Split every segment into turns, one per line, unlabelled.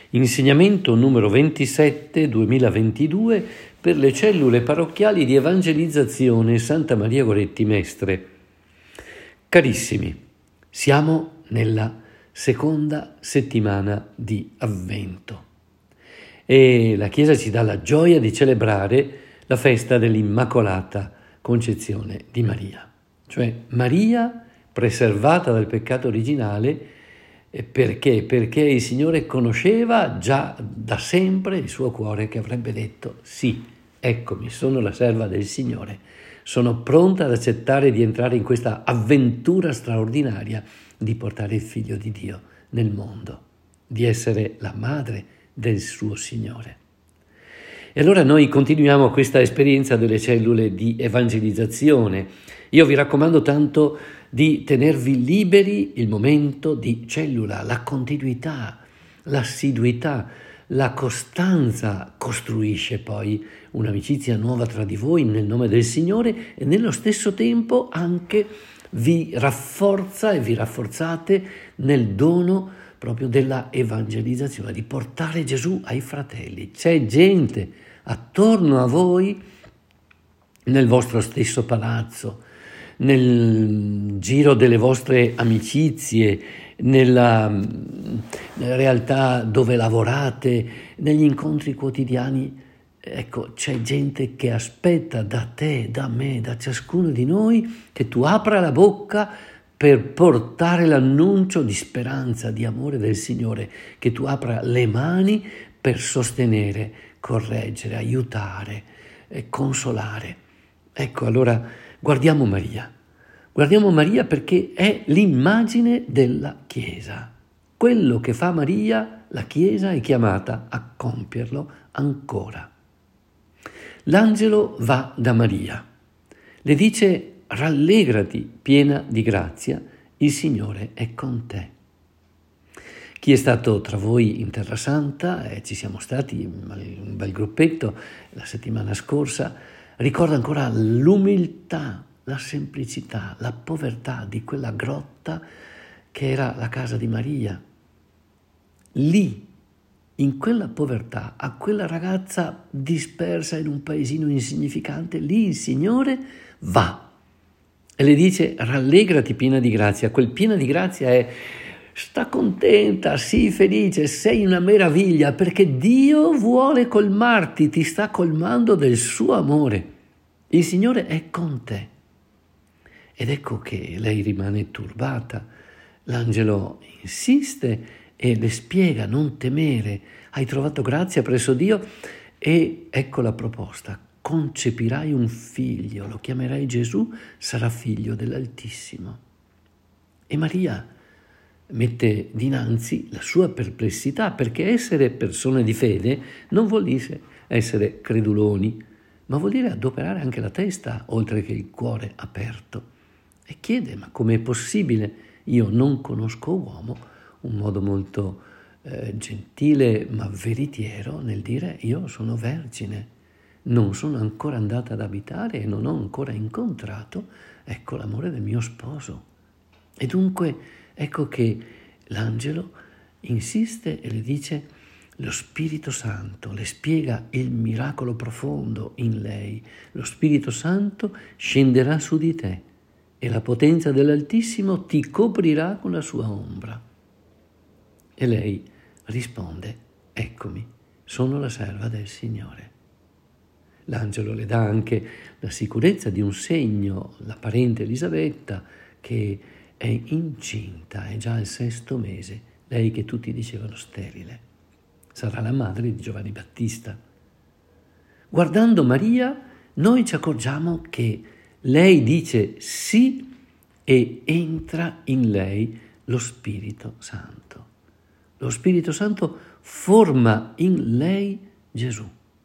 Insegnamento numero 27 2022 per le cellule parrocchiali di evangelizzazione Santa Maria Goretti Mestre. Carissimi, siamo nella seconda settimana di Avvento e la Chiesa ci dà la gioia di celebrare la festa dell'Immacolata Concezione di Maria, cioè Maria preservata dal peccato originale. Perché? Perché il Signore conosceva già da sempre il suo cuore, che avrebbe detto: sì, eccomi, sono la serva del Signore, sono pronta ad accettare di entrare in questa avventura straordinaria di portare il Figlio di Dio nel mondo, di essere la madre del suo Signore. E allora noi continuiamo questa esperienza delle cellule di evangelizzazione. Io vi raccomando tanto di tenervi liberi il momento di cellula, la continuità, l'assiduità, la costanza costruisce poi un'amicizia nuova tra di voi nel nome del Signore e nello stesso tempo anche vi rafforza e vi rafforzate nel dono proprio della evangelizzazione, di portare Gesù ai fratelli. C'è gente attorno a voi, nel vostro stesso palazzo, nel giro delle vostre amicizie, nella realtà dove lavorate, negli incontri quotidiani. Ecco, c'è gente che aspetta da te, da me, da ciascuno di noi che tu apra la bocca per portare l'annuncio di speranza, di amore del Signore, che tu apra le mani per sostenere, correggere, aiutare, consolare. Ecco, allora guardiamo Maria perché è l'immagine della Chiesa. Quello che fa Maria, la Chiesa è chiamata a compierlo ancora. L'angelo va da Maria, le dice: rallegrati, piena di grazia, il Signore è con te. Chi è stato tra voi in Terra Santa, ci siamo stati un bel gruppetto la settimana scorsa, ricorda ancora l'umiltà, la semplicità, la povertà di quella grotta che era la casa di Maria. Lì, in quella povertà, a quella ragazza dispersa in un paesino insignificante, lì il Signore va e le dice: rallegrati piena di grazia. Quel piena di grazia è: sta contenta, sii felice, sei una meraviglia, perché Dio vuole colmarti, ti sta colmando del suo amore. Il Signore è con te. Ed ecco che lei rimane turbata. L'angelo insiste e le spiega: non temere, hai trovato grazia presso Dio. E ecco la proposta: concepirai un figlio, lo chiamerai Gesù, sarà figlio dell'Altissimo. E Maria mette dinanzi la sua perplessità, perché essere persone di fede non vuol dire essere creduloni, ma vuol dire adoperare anche la testa, oltre che il cuore aperto. E chiede: ma com'è possibile? Io non conosco uomo, un modo molto gentile ma veritiero nel dire: io sono vergine, non sono ancora andata ad abitare e non ho ancora incontrato, ecco, l'amore del mio sposo. E dunque ecco che l'angelo insiste e le dice: lo Spirito Santo, le spiega il miracolo profondo in lei, lo Spirito Santo scenderà su di te e la potenza dell'Altissimo ti coprirà con la sua ombra. E lei risponde: eccomi, sono la serva del Signore. L'angelo le dà anche la sicurezza di un segno, la parente Elisabetta, che è incinta, è già al 6° mese, lei che tutti dicevano sterile. Sarà la madre di Giovanni Battista. Guardando Maria, noi ci accorgiamo che lei dice sì e entra in lei lo Spirito Santo. Lo Spirito Santo forma in lei Gesù,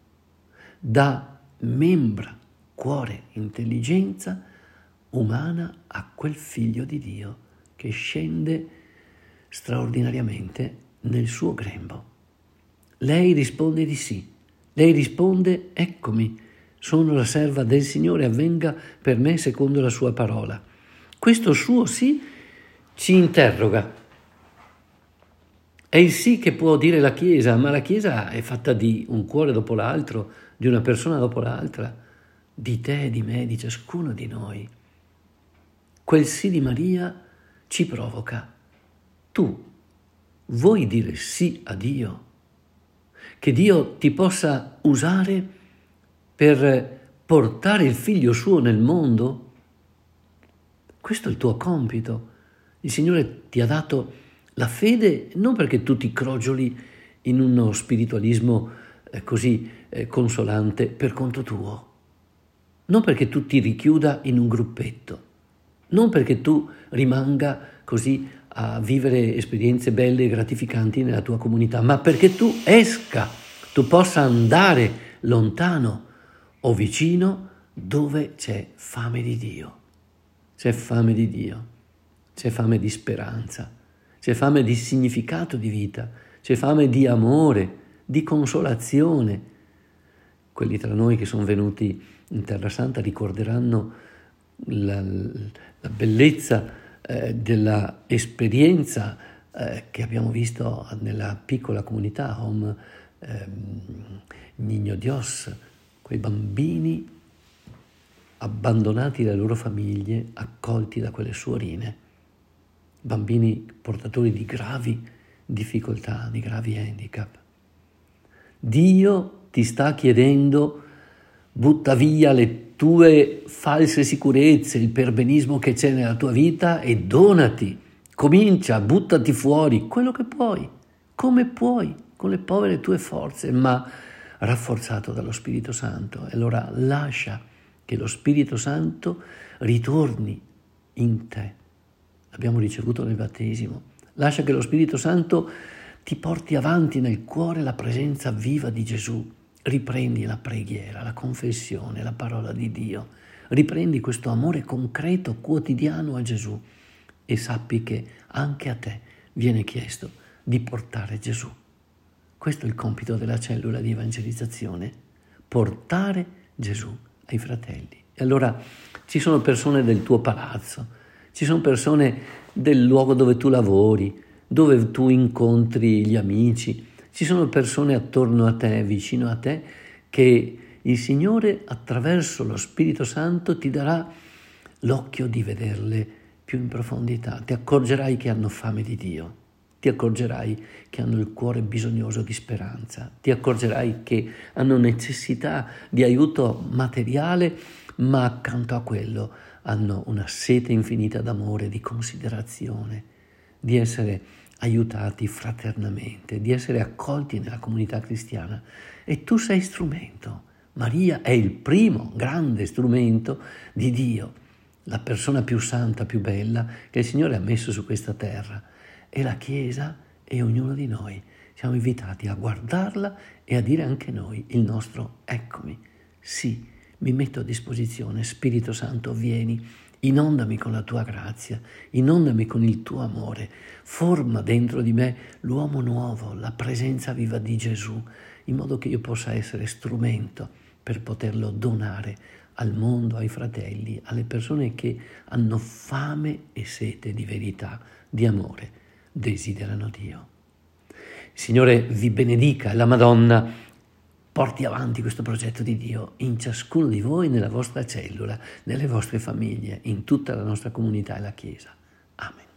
dà membra, cuore, intelligenza umana a quel Figlio di Dio che scende straordinariamente nel suo grembo. Lei risponde di sì, lei risponde: eccomi, sono la serva del Signore, avvenga per me secondo la sua parola. Questo suo sì ci interroga. È il sì che può dire la Chiesa, ma la Chiesa è fatta di un cuore dopo l'altro, di una persona dopo l'altra, di te, di me, di ciascuno di noi. Quel sì di Maria ci provoca. Tu vuoi dire sì a Dio? Che Dio ti possa usare per portare il figlio suo nel mondo? Questo è il tuo compito. Il Signore ti ha dato la fede non perché tu ti crogioli in uno spiritualismo così consolante per conto tuo, non perché tu ti richiuda in un gruppetto, non perché tu rimanga così a vivere esperienze belle e gratificanti nella tua comunità, ma perché tu esca, tu possa andare lontano o vicino dove c'è fame di Dio. C'è fame di Dio, c'è fame di speranza, c'è fame di significato di vita, c'è fame di amore, di consolazione. Quelli tra noi che sono venuti in Terra Santa ricorderanno la bellezza della esperienza che abbiamo visto nella piccola comunità Home Niño Dios, quei bambini abbandonati dalle loro famiglie, accolti da quelle suorine, bambini portatori di gravi difficoltà, di gravi handicap. Dio ti sta chiedendo: butta via le tue false sicurezze, il perbenismo che c'è nella tua vita e donati, comincia, buttati fuori, quello che puoi, come puoi, con le povere tue forze, ma rafforzato dallo Spirito Santo. E allora lascia che lo Spirito Santo ritorni in te. L'abbiamo ricevuto nel battesimo. Lascia che lo Spirito Santo ti porti avanti nel cuore la presenza viva di Gesù. Riprendi la preghiera, la confessione, la parola di Dio. Riprendi questo amore concreto, quotidiano a Gesù e sappi che anche a te viene chiesto di portare Gesù. Questo è il compito della cellula di evangelizzazione, portare Gesù ai fratelli. E allora ci sono persone del tuo palazzo, ci sono persone del luogo dove tu lavori, dove tu incontri gli amici, ci sono persone attorno a te, vicino a te, che il Signore attraverso lo Spirito Santo ti darà l'occhio di vederle più in profondità. Ti accorgerai che hanno fame di Dio, ti accorgerai che hanno il cuore bisognoso di speranza, ti accorgerai che hanno necessità di aiuto materiale, ma accanto a quello hanno una sete infinita d'amore, di considerazione, di essere aiutati fraternamente, di essere accolti nella comunità cristiana. E tu sei strumento. Maria è il primo grande strumento di Dio, la persona più santa, più bella che il Signore ha messo su questa terra. E la Chiesa e ognuno di noi siamo invitati a guardarla e a dire anche noi il nostro eccomi. Sì, mi metto a disposizione, Spirito Santo, vieni, inondami con la tua grazia, inondami con il tuo amore, forma dentro di me l'uomo nuovo, la presenza viva di Gesù, in modo che io possa essere strumento per poterlo donare al mondo, ai fratelli, alle persone che hanno fame e sete di verità, di amore, desiderano Dio. Il Signore vi benedica e la Madonna porti avanti questo progetto di Dio in ciascuno di voi, nella vostra cellula, nelle vostre famiglie, in tutta la nostra comunità e la Chiesa. Amen.